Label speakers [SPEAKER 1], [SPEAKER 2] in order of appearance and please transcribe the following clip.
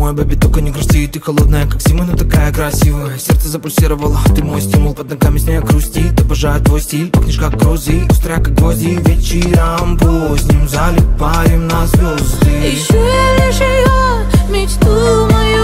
[SPEAKER 1] домой, бэби, только не грусти. Ты холодная, как зима, но такая красивая. Сердце запульсировало, ты мой стимул, под ногами с ней грустит. Обожаю твой стиль, пахнешь как розы, острая как гвозди. Вечером поздним залипаем на звезды.
[SPEAKER 2] Ищу я лишь ее, мечту мою.